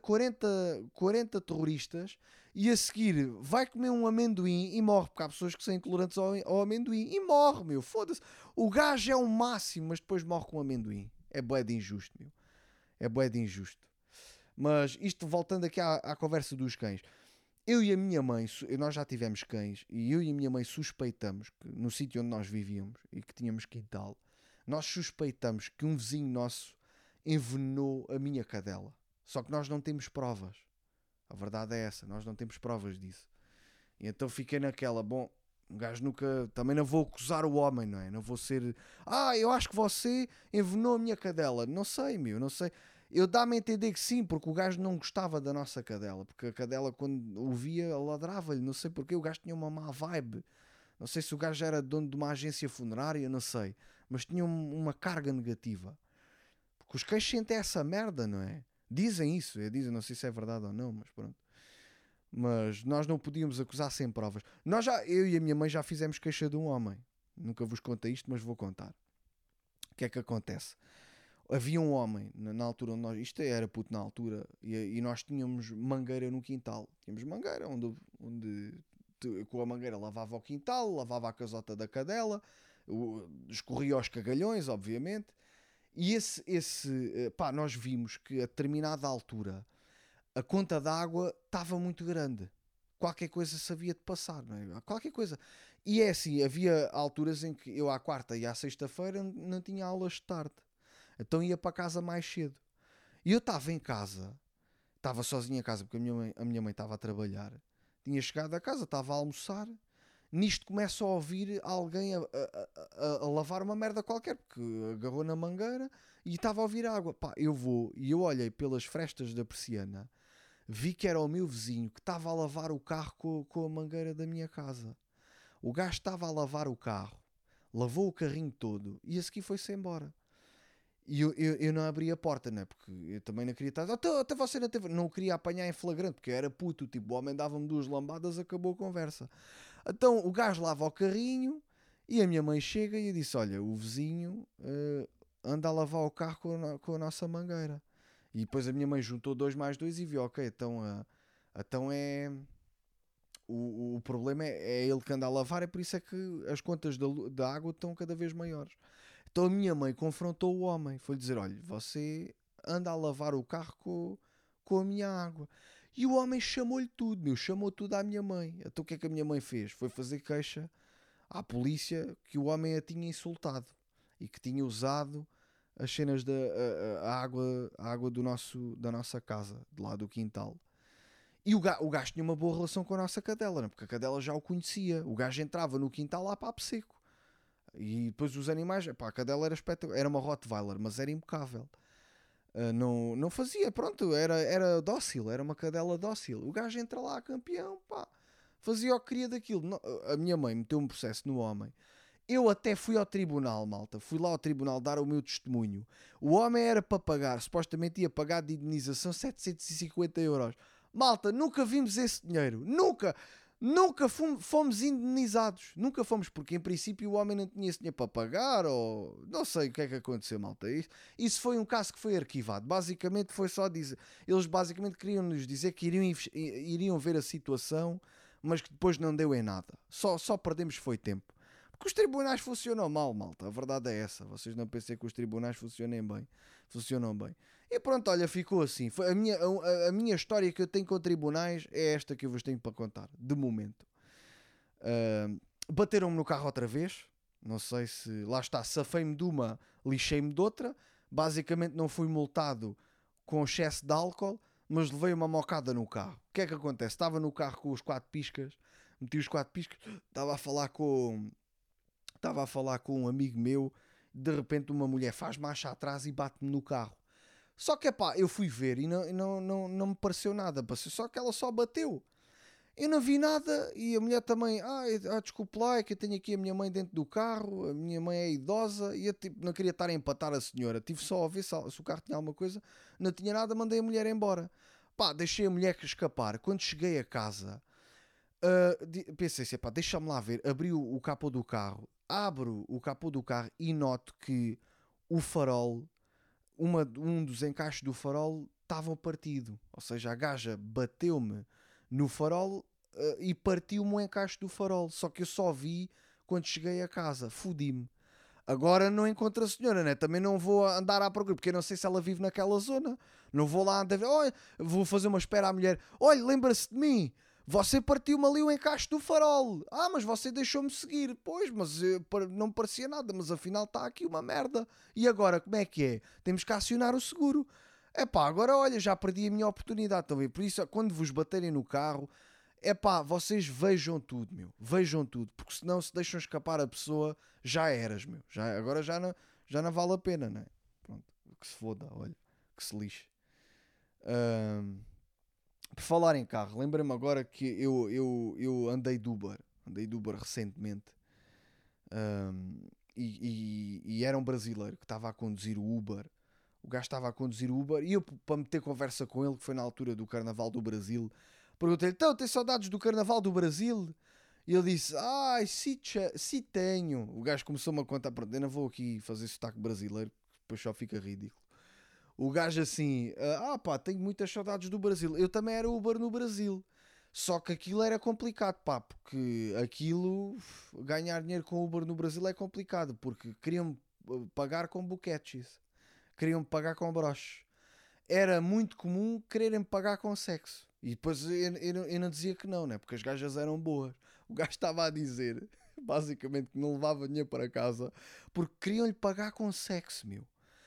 40 terroristas e a seguir vai comer um amendoim e morre, porque há pessoas que são intolerantes ao amendoim e morre, meu, foda-se. O gajo é o máximo, mas depois morre com um amendoim. É bué de injusto, meu. É bué de injusto. Mas isto voltando aqui à conversa dos cães. Eu e a minha mãe, nós já tivemos cães e eu e a minha mãe suspeitamos que no sítio onde nós vivíamos e que tínhamos quintal, nós suspeitamos que um vizinho nosso envenenou a minha cadela. Só que nós não temos provas. A verdade é essa, nós não temos provas disso. E então fiquei naquela, bom, um gajo nunca, também não vou acusar o homem, não é? Não vou ser, eu acho que você envenenou a minha cadela. Não sei, não sei. Eu dá-me a entender que sim, porque o gajo não gostava da nossa cadela, porque a cadela quando o via ladrava-lhe, não sei porque, o gajo tinha uma má vibe. Não sei se o gajo era dono de uma agência funerária, não sei, mas tinha uma carga negativa. Porque os cães sentem essa merda, não é? Dizem isso, dizem, não sei se é verdade ou não, mas pronto. Mas nós não podíamos acusar sem provas. Eu e a minha mãe já fizemos queixa de um homem. Nunca vos contei isto, mas vou contar. O que é que acontece? Havia um homem, na altura onde nós... Isto era puto na altura, e nós tínhamos mangueira no quintal. Tínhamos mangueira onde com a mangueira lavava o quintal, lavava a casota da cadela, escorria os cagalhões, obviamente. E nós vimos que a determinada altura a conta d'água estava muito grande. Qualquer coisa sabia de passar, não é? Qualquer coisa. E é assim, havia alturas em que eu à quarta e à sexta-feira não tinha aulas de tarde. Então ia para casa mais cedo. E eu estava em casa, estava sozinho em casa porque a minha mãe estava a trabalhar. Tinha chegado a casa, estava a almoçar. Nisto começo a ouvir alguém a lavar uma merda qualquer, porque agarrou na mangueira e estava a ouvir água. Pá, eu vou e eu olhei pelas frestas da persiana, vi que era o meu vizinho que estava a lavar o carro com a mangueira da minha casa. O gajo estava a lavar o carro, lavou o carrinho todo e a seguir foi-se embora. E eu não abri a porta, não é? Porque eu também não queria estar. Até você não teve. Não o queria apanhar em flagrante, porque eu era puto. Tipo, o homem dava-me 2 lambadas, acabou a conversa. Então o gajo lava o carrinho e a minha mãe chega e eu disse: olha, o vizinho anda a lavar o carro com a nossa mangueira. E depois a minha mãe juntou 2 mais 2 e viu: ok, então é. O problema é ele que anda a lavar, é por isso é que as contas da água estão cada vez maiores. Então a minha mãe confrontou o homem, foi-lhe dizer: olha, você anda a lavar o carro com a minha água. E o homem chamou-lhe tudo, chamou tudo à minha mãe. Então o que é que a minha mãe fez? Foi fazer queixa à polícia que o homem a tinha insultado e que tinha usado as cenas a água da nossa casa, de lá do quintal. E o gajo tinha uma boa relação com a nossa cadela, né? Porque a cadela já o conhecia. O gajo entrava no quintal lá para seco. E depois os animais, a cadela era espetacular, era uma Rottweiler, mas era impecável. Não fazia, pronto, era dócil, era uma cadela dócil. O gajo entra lá, campeão, pá, fazia o que queria daquilo. A minha mãe meteu um processo no homem. Eu até fui ao tribunal, malta. Fui lá ao tribunal dar o meu testemunho. O homem era para pagar, supostamente ia pagar de indenização 750 euros. Malta, nunca vimos esse dinheiro. Nunca fomos indenizados. Nunca fomos, porque em princípio o homem não tinha esse dinheiro para pagar, ou não sei o que é que aconteceu, malta. Isso foi um caso que foi arquivado. Basicamente foi só dizer. Eles basicamente queriam nos dizer que iriam ver a situação, mas que depois não deu em nada. Só perdemos foi tempo. Porque os tribunais funcionam mal, malta. A verdade é essa. Vocês não pensem que os tribunais funcionam bem. E pronto, olha, ficou assim. Foi a minha história que eu tenho com tribunais é esta que eu vos tenho para contar, de momento. Bateram-me no carro outra vez. Não sei se... Lá está, safei-me de uma, lixei-me de outra. Basicamente não fui multado com excesso de álcool, mas levei uma mocada no carro. O que é que acontece? Estava no carro com os 4 piscas, meti os 4 piscas, estava a falar com um amigo meu. De repente uma mulher faz marcha atrás e bate-me no carro. Só que eu fui ver e não me pareceu nada. Só que ela só bateu. Eu não vi nada e a mulher também. Desculpe lá, é que eu tenho aqui a minha mãe dentro do carro. A minha mãe é idosa e eu não queria estar a empatar a senhora. Tive só a ver se o carro tinha alguma coisa. Não tinha nada, mandei a mulher embora. Deixei a mulher escapar. Quando cheguei a casa, pensei assim, deixa-me lá ver. Abri o capô do carro. Abro o capô do carro e noto que o farol, um dos encaixes do farol estava partido. Ou seja, a gaja bateu-me no farol e partiu-me o encaixe do farol. Só que eu só vi quando cheguei a casa. Fodi-me. Agora não encontro a senhora, né? Também não vou andar à procura, porque eu não sei se ela vive naquela zona. Não vou lá andar. Olha, vou fazer uma espera à mulher. Olha, lembra-se de mim. Você partiu-me ali o encaixe do farol. Ah, mas você deixou-me seguir. Pois, mas não me parecia nada, mas afinal está aqui uma merda. E agora, como é que é? Temos que acionar o seguro. Epá, agora olha, já perdi a minha oportunidade também. Por isso, quando vos baterem no carro, epá, vocês vejam tudo, meu. Vejam tudo. Porque senão, se deixam escapar a pessoa, já eras, meu. Agora já não vale a pena, não é? Pronto, que se foda, olha. Que se lixe. Por falar em carro, lembrei-me agora que eu andei de Uber. Andei de Uber recentemente. E era um brasileiro que estava a conduzir o Uber. O gajo estava a conduzir o Uber e eu, para meter conversa com ele, que foi na altura do Carnaval do Brasil, perguntei-lhe: então, tem saudades do Carnaval do Brasil? E ele disse: ai, sim tenho. O gajo começou-me a contar: pronto, eu não vou aqui fazer sotaque brasileiro, depois só fica ridículo. O gajo assim: pá, tenho muitas saudades do Brasil. Eu também era Uber no Brasil. Só que aquilo era complicado, pá, porque ganhar dinheiro com Uber no Brasil é complicado, porque queriam pagar com boquetes, queriam pagar com broches. Era muito comum quererem pagar com sexo. E depois eu não dizia que não, né? Porque as gajas eram boas. O gajo estava a dizer, basicamente, que não levava dinheiro para casa porque queriam-lhe pagar com sexo, meu.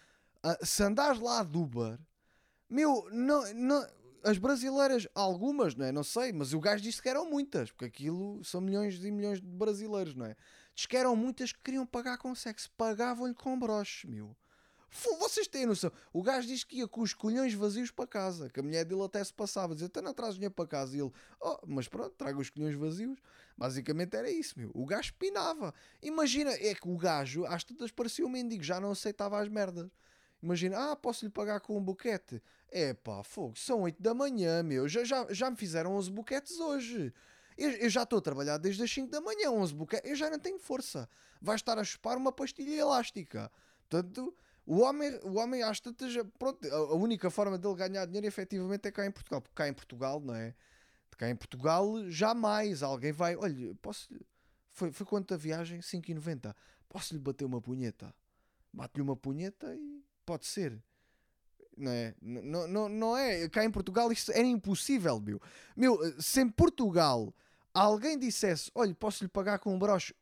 Se andares lá de Uber, meu, não, as brasileiras, algumas, não é? Não sei, mas o gajo disse que eram muitas, porque aquilo são milhões e milhões de brasileiros, não é? Diz que eram muitas que queriam pagar com sexo, pagavam-lhe com broches, meu. Vocês têm noção? O gajo diz que ia com os colhões vazios para casa, que a mulher dele até se passava, dizia: então não traz dinheiro para casa. E ele: oh, mas pronto, traga os colhões vazios. Basicamente era isso, meu. O gajo pinava. Imagina, é que o gajo às tantas parecia um mendigo, já não aceitava as merdas. Imagina: posso-lhe pagar com um boquete? É pá, fogo, são 8 da manhã, meu. Já me fizeram 11 boquetes hoje. Eu já estou a trabalhar desde as 5 da manhã, 11 boquetes. Eu já não tenho força. Vai estar a chupar uma pastilha elástica. Portanto, o homem às tantas, pronto, a única forma dele ganhar dinheiro efetivamente é cá em Portugal. Porque cá em Portugal, não é? Cá em Portugal, jamais alguém vai. Olha, posso. Foi quanto a viagem? 5,90. Posso-lhe bater uma punheta? Bate-lhe uma punheta e pode ser. Não é? Não é? Cá em Portugal isto era impossível, meu. Se em Portugal alguém dissesse: olha, posso-lhe pagar com um broche,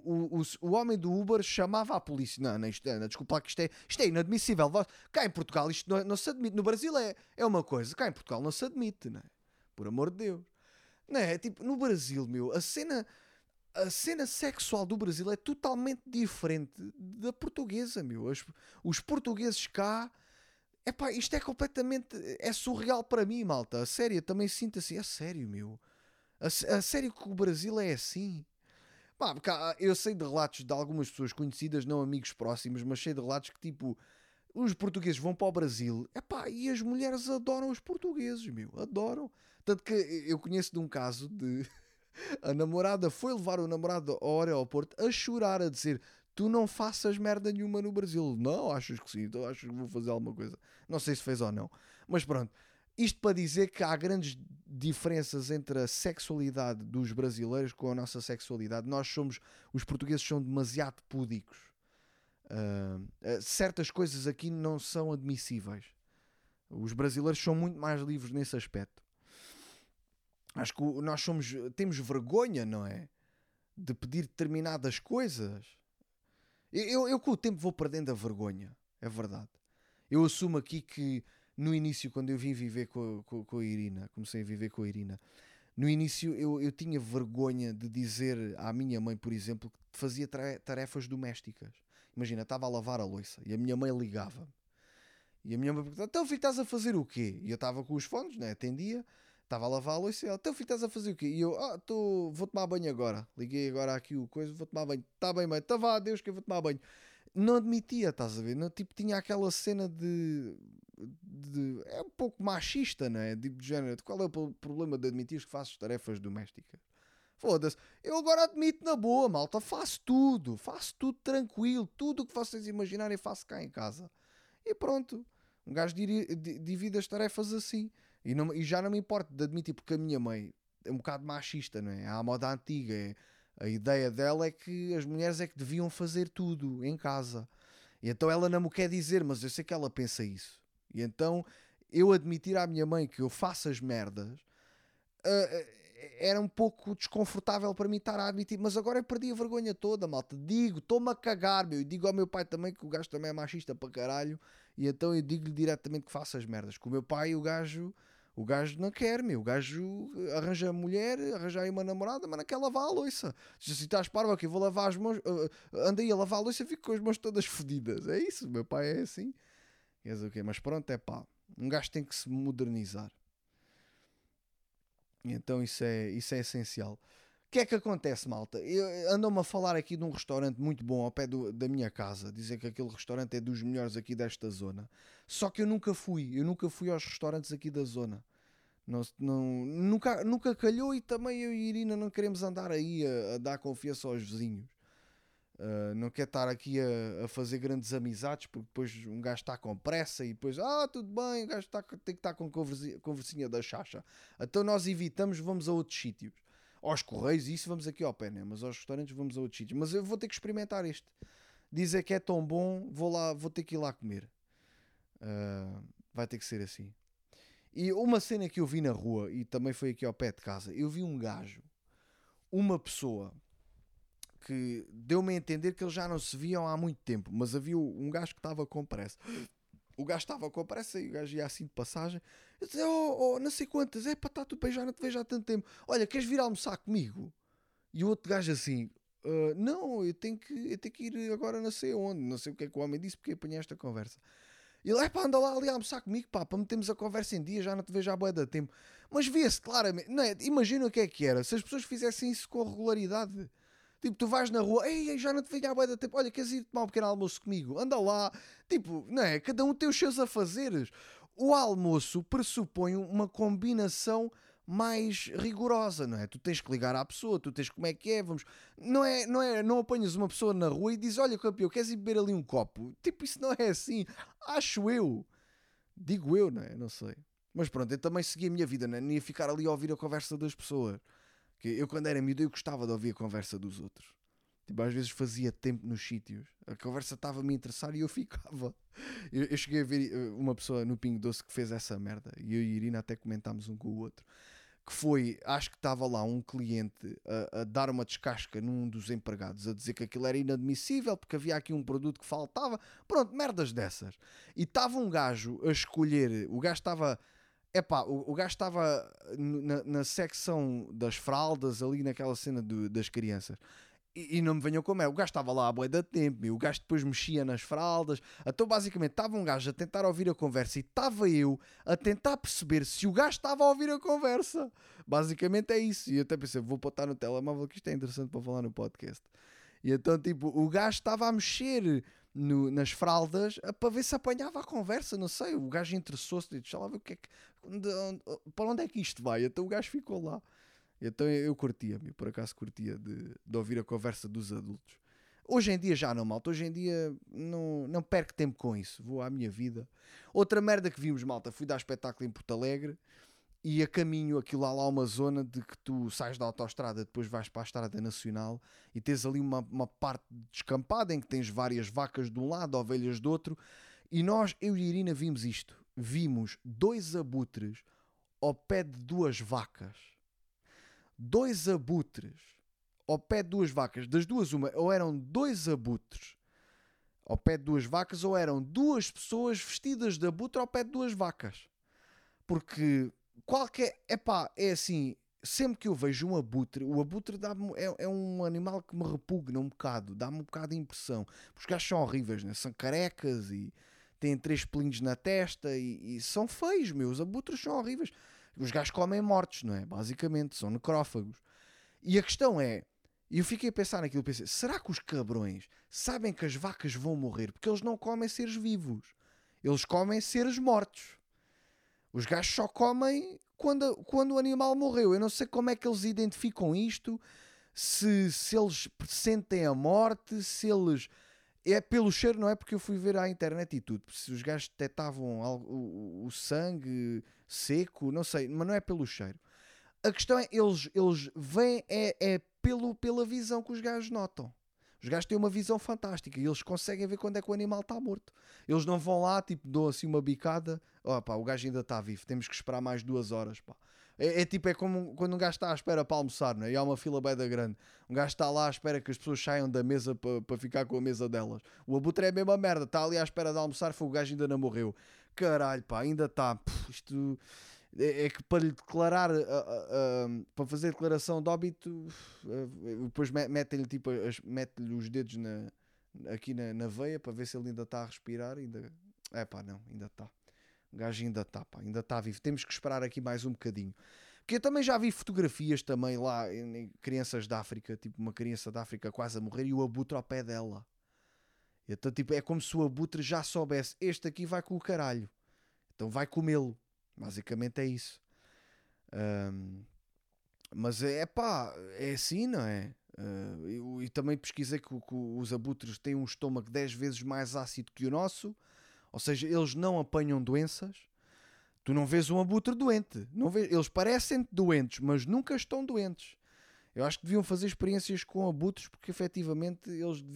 o homem do Uber chamava a polícia. Não, desculpa lá que isto é inadmissível. Cá em Portugal isto não se admite. No Brasil é uma coisa, cá em Portugal não se admite, não é? Por amor de Deus. Não é? Tipo, no Brasil, meu, a cena sexual do Brasil é totalmente diferente da portuguesa, meu. Os portugueses cá, epá, isto é completamente, é surreal para mim, malta. A sério, eu também sinto assim, a sério, meu. A sério que o Brasil é assim. Pá, porque eu sei de relatos de algumas pessoas conhecidas, não amigos próximos, mas sei de relatos que tipo, os portugueses vão para o Brasil, epá, e as mulheres adoram os portugueses, meu, adoram. Tanto que eu conheço de um caso de a namorada foi levar o namorado ao aeroporto a chorar, a dizer: tu não faças merda nenhuma no Brasil. Não, achas que sim, então achas que vou fazer alguma coisa. Não sei se fez ou não. Mas pronto, isto para dizer que há grandes diferenças entre a sexualidade dos brasileiros com a nossa sexualidade. Os portugueses são demasiado púdicos. Certas coisas aqui não são admissíveis. Os brasileiros são muito mais livres nesse aspecto. Acho que temos vergonha, não é? De pedir determinadas coisas. Eu com o tempo vou perdendo a vergonha, é verdade. Eu assumo aqui que no início, quando eu vim viver com a Irina, comecei a viver com a Irina, no início eu tinha vergonha de dizer à minha mãe, por exemplo, que fazia tarefas domésticas. Imagina, estava a lavar a louça e a minha mãe ligava-me. E a minha mãe perguntava: então filho, estás a fazer o quê? E eu estava com os fones, né? Atendia, estava a lavar a louça e ela: então filho, estás a fazer o quê? E eu: vou tomar banho agora. Liguei agora aqui o coisa, vou tomar banho. Está bem, mãe, então vá, adeus que eu vou tomar banho. Não admitia, estás a ver? Não, tipo, tinha aquela cena é um pouco machista, não é? Tipo de género: qual é o problema de admitir que fazes tarefas domésticas? Foda-se. Eu agora admito na boa, malta. Faço tudo tranquilo. Tudo o que vocês imaginarem faço cá em casa. E pronto, um gajo divide as tarefas assim. E já não me importa de admitir, porque a minha mãe é um bocado machista, não é? À moda antiga. A ideia dela é que as mulheres é que deviam fazer tudo em casa. E então ela não me quer dizer, mas eu sei que ela pensa isso. E então eu admitir à minha mãe que eu faço as merdas, era um pouco desconfortável para mim estar a admitir, mas agora eu perdi a vergonha toda, malta. Digo, estou-me a cagar, meu. E digo ao meu pai também que o gajo também é machista para caralho. E então eu digo-lhe diretamente que faça as merdas. Com o meu pai, o gajo não quer, meu. O gajo arranja mulher, arranja aí uma namorada, mas não quer lavar a louça. Se estás parvo aqui, vou lavar as mãos, andei a lavar a louça e fico com as mãos todas fodidas. É isso, o meu pai é assim. Quer dizer o quê? Mas pronto, é pá. Um gajo tem que se modernizar. Então isso é essencial. O que é que acontece, malta? Andam-me a falar aqui de um restaurante muito bom ao pé da minha casa. Dizem que aquele restaurante é dos melhores aqui desta zona. Só que eu nunca fui aos restaurantes aqui da zona. Nunca calhou e também eu e a Irina não queremos andar aí a dar confiança aos vizinhos. Não quer estar aqui a fazer grandes amizades porque depois um gajo está com pressa e depois, tudo bem, o gajo tem que estar com conversinha da chacha. Então nós evitamos, vamos a outros sítios. Aos correios, isso vamos aqui ao pé, né? Mas aos restaurantes vamos a outros sítios. Mas eu vou ter que experimentar este. Dizer que é tão bom, vou ter que ir lá comer. Vai ter que ser assim. E uma cena que eu vi na rua, e também foi aqui ao pé de casa, eu vi um gajo, uma pessoa que deu-me a entender que eles já não se viam há muito tempo, mas havia um gajo que estava com pressa. O gajo estava com pressa e o gajo ia assim de passagem. Eu disse, não sei quantas, é para estar tudo bem, já não te vejo há tanto tempo. Olha, queres vir almoçar comigo? E o outro gajo assim, não, eu tenho que ir agora não sei onde, não sei o que é que o homem disse porque apanhei esta conversa. E ele, anda lá ali a almoçar comigo, pá, para metermos a conversa em dia, já não te vejo há bué de tempo. Mas vê-se claramente, não é? Imagina o que é que era, se as pessoas fizessem isso com regularidade. Tipo, tu vais na rua, ei, já não te vejo há bué de tempo, olha, queres ir tomar um pequeno almoço comigo? Anda lá. Tipo, não é? Cada um tem os seus afazeres. O almoço pressupõe uma combinação mais rigorosa, não é? Tu tens que ligar à pessoa, tu tens como é que é, vamos... Não apanhas uma pessoa na rua e dizes, olha campeão, queres ir beber ali um copo? Tipo, isso não é assim. Acho eu. Digo eu, não é? Não sei. Mas pronto, eu também segui a minha vida, não é? Não ia ficar ali a ouvir a conversa das pessoas. Que eu quando era miúdo eu gostava de ouvir a conversa dos outros. Tipo, às vezes fazia tempo nos sítios. A conversa estava-me a interessar e eu ficava. Eu cheguei a ver uma pessoa no Pingo Doce que fez essa merda. E eu e a Irina até comentámos um com o outro. Que foi, acho que estava lá um cliente a dar uma descasca num dos empregados, a dizer que aquilo era inadmissível porque havia aqui um produto que faltava. Pronto, merdas dessas. E estava um gajo a escolher, o gajo estava... o gajo estava na secção das fraldas, ali naquela cena das crianças. E não me venham como é. O gajo estava lá há bué de tempo. E o gajo depois mexia nas fraldas. Então basicamente estava um gajo a tentar ouvir a conversa. E estava eu a tentar perceber se o gajo estava a ouvir a conversa. Basicamente é isso. E eu até pensei, vou botar no telemóvel que isto é interessante para falar no podcast. E então tipo, o gajo estava a mexer nas fraldas para ver se apanhava a conversa. Não sei, o gajo interessou-se. Deixa lá ver o que é que... para onde é que isto vai? Então o gajo ficou lá. Então eu curtia-me, por acaso curtia de ouvir a conversa dos adultos. Hoje em dia já não, malta. Hoje em dia não perco tempo com isso. Vou à minha vida. Outra merda que vimos, malta, fui dar espetáculo em Porto Alegre e a caminho, aquilo lá uma zona de que tu sais da autoestrada, depois vais para a Estrada Nacional e tens ali uma parte descampada em que tens várias vacas de um lado, ovelhas do outro. E nós, eu e a Irina, vimos isto. Vimos 2 abutres ao pé de 2 vacas. 2 abutres ao pé de 2 vacas, das duas uma, ou eram 2 abutres ao pé de 2 vacas, ou eram 2 pessoas vestidas de abutre ao pé de 2 vacas. Porque é assim, sempre que eu vejo um abutre, o abutre é um animal que me repugna um bocado, dá-me um bocado de impressão. Porque os gajos são horríveis, né? São carecas e têm 3 pelinhos na testa e são feios, os abutres são horríveis. Os gajos comem mortos, não é? Basicamente, são necrófagos. E a questão é, eu fiquei a pensar naquilo, pensei, será que os cabrões sabem que as vacas vão morrer? Porque eles não comem seres vivos. Eles comem seres mortos. Os gajos só comem quando o animal morreu. Eu não sei como é que eles identificam isto, se eles sentem a morte, se eles... É pelo cheiro, não é? Porque eu fui ver à internet e tudo. Se os gajos detectavam o sangue seco, não sei, mas não é pelo cheiro. A questão é, eles veem pela visão que os gajos notam. Os gajos têm uma visão fantástica e eles conseguem ver quando é que o animal está morto. Eles não vão lá, tipo, dão assim uma bicada. Pá, o gajo ainda está vivo, temos que esperar mais 2 horas, pá. É tipo, é como quando um gajo está à espera para almoçar, não é? E há uma fila bem da grande. Um gajo está lá à espera que as pessoas saiam da mesa para ficar com a mesa delas. O abutre é a mesma merda. Está ali à espera de almoçar, foi o gajo ainda não morreu. Caralho, pá, ainda está. Isto é que para lhe declarar, para fazer declaração de óbito, depois metem-lhe tipo, mete-lhe os dedos aqui na veia para ver se ele ainda está a respirar. Ainda, é pá, não, ainda está. O gajo ainda está, pá, ainda está vivo. Temos que esperar aqui mais um bocadinho. Porque eu também já vi fotografias também lá em crianças da África, tipo uma criança da África quase a morrer e o abutre ao pé dela. Então, tipo, é como se o abutre já soubesse, este aqui vai com o caralho, então vai comê-lo. Basicamente é isso. Mas é pá, é assim, não é? E também pesquisei que os abutres têm um estômago 10 vezes mais ácido que o nosso, ou seja, eles não apanham doenças. Tu não vês um abutre doente, não vês, eles parecem doentes, mas nunca estão doentes. Eu acho que deviam fazer experiências com abutres porque efetivamente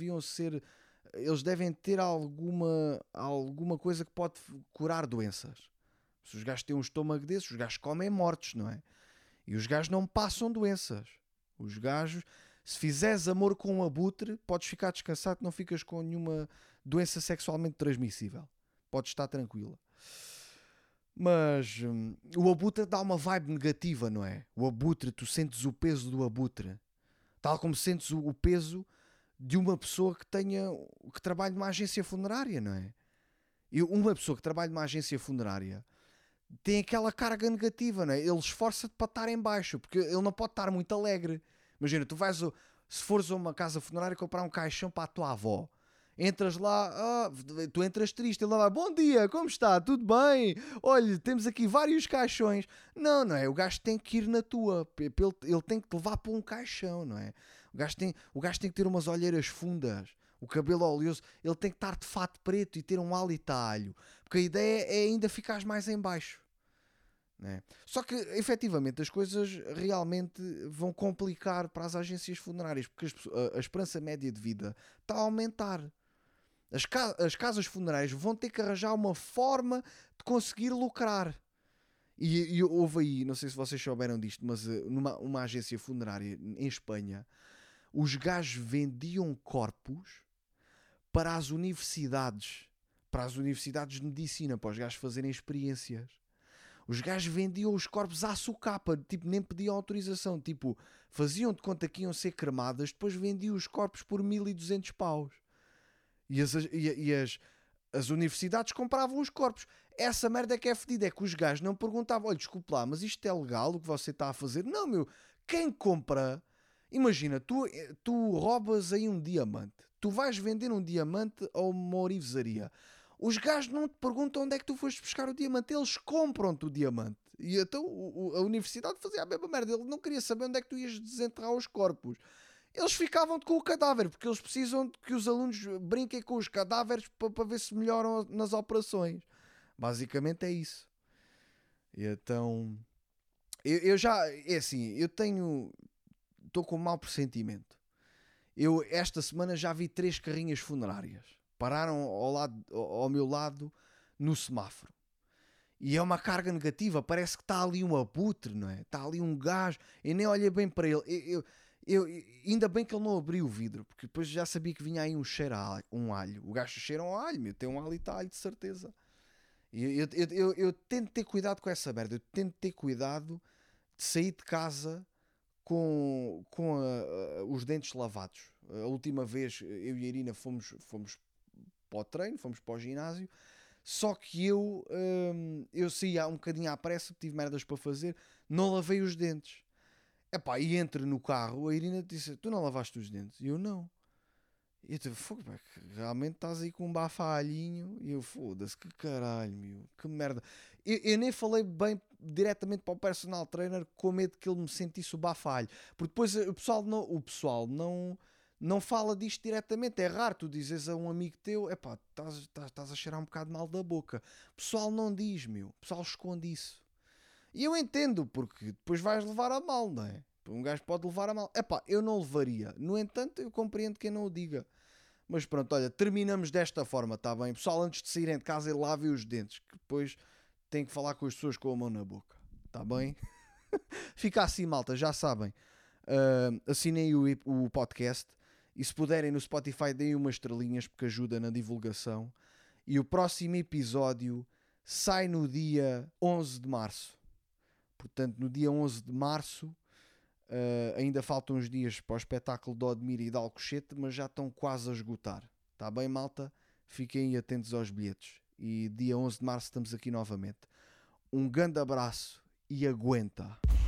eles devem ter alguma coisa que pode curar doenças. Se os gajos têm um estômago desses, os gajos comem mortos, não é? E os gajos não passam doenças. Os gajos, se fizeres amor com um abutre, podes ficar descansado, não ficas com nenhuma doença sexualmente transmissível. Podes estar tranquila. Mas o abutre dá uma vibe negativa, não é? O abutre, tu sentes o peso do abutre. Tal como sentes o peso de uma pessoa que trabalha numa agência funerária, não é? E uma pessoa que trabalha numa agência funerária tem aquela carga negativa, não é? Ele esforça-te para estar em baixo, porque ele não pode estar muito alegre. Imagina, se fores a uma casa funerária comprar um caixão para a tua avó, entras lá, tu entras triste, ele lá vai, bom dia, como está? Tudo bem? Olha, temos aqui vários caixões. Não, não é? O gajo tem que ir na tua, ele tem que te levar para um caixão, não é? O gajo tem que ter umas olheiras fundas, o cabelo oleoso, ele tem que estar de fato preto e ter um hálito a alho, porque a ideia é ainda ficares mais em baixo. Né? Só que efetivamente as coisas realmente vão complicar para as agências funerárias porque a esperança média de vida está a aumentar. As casas funerárias vão ter que arranjar uma forma de conseguir lucrar. E houve aí, não sei se vocês souberam disto, mas numa uma agência funerária em Espanha, os gajos vendiam corpos para para as universidades de medicina, para os gajos fazerem experiências. Os gajos vendiam os corpos à socapa, tipo, nem pediam autorização, tipo, faziam de conta que iam ser cremadas, depois vendiam os corpos por 1200 paus. E as universidades compravam os corpos. Essa merda que é fedida, é que os gajos não perguntavam, olha, desculpe lá, mas isto é legal o que você está a fazer? Não, meu, quem compra, imagina, tu roubas aí um diamante, tu vais vender um diamante a uma orivesaria. Os gajos não te perguntam onde é que tu foste buscar o diamante, eles compram-te o diamante. E então a universidade fazia a mesma merda, ele não queria saber onde é que tu ias desenterrar os corpos. Eles ficavam com o cadáver, porque eles precisam de que os alunos brinquem com os cadáveres para ver se melhoram nas operações. Basicamente é isso. E então, eu já, é assim, estou com um mau pressentimento. Eu esta semana já vi 3 carrinhas funerárias. Pararam ao meu lado no semáforo. E é uma carga negativa, parece que está ali um abutre, não é? Está ali um gajo, eu nem olhei bem para ele. Ainda bem que ele não abriu o vidro, porque depois já sabia que vinha aí um cheiro a um alho. O gajo cheira a um alho, meu, tem um hálito a alho de certeza. Eu tento ter cuidado com essa merda, eu tento ter cuidado de sair de casa com os dentes lavados. A última vez eu e a Irina fomos para o treino, fomos para o ginásio. Só que eu saí um bocadinho à pressa, porque tive merdas para fazer, não lavei os dentes. Epá, e entre no carro, a Irina disse, tu não lavaste os dentes? E eu não. E eu tipo, fogo, pá, que realmente estás aí com um bafalhinho. E eu, foda-se, que caralho, meu, que merda. Eu nem falei bem diretamente para o personal trainer com medo que ele me sentisse o bafalho. Porque depois o pessoal não fala disto diretamente. É raro tu dizes a um amigo teu, epá, estás a cheirar um bocado mal da boca. O pessoal não diz, meu. O pessoal esconde isso. E eu entendo, porque depois vais levar a mal, não é? Um gajo pode levar a mal. Epá, eu não levaria. No entanto, eu compreendo quem não o diga. Mas pronto, olha, terminamos desta forma, está bem? Pessoal, antes de saírem de casa, lavem os dentes, que depois têm que falar com as pessoas com a mão na boca. Está bem? Fica assim, malta, já sabem. Assinem o podcast e se puderem no Spotify deem umas estrelinhas porque ajuda na divulgação. E o próximo episódio sai no dia 11 de março. Portanto, no dia 11 de março, ainda faltam uns dias para o espetáculo de Odmir e de Alcochete, mas já estão quase a esgotar. Está bem, malta? Fiquem atentos aos bilhetes. E dia 11 de março estamos aqui novamente. Um grande abraço e aguenta!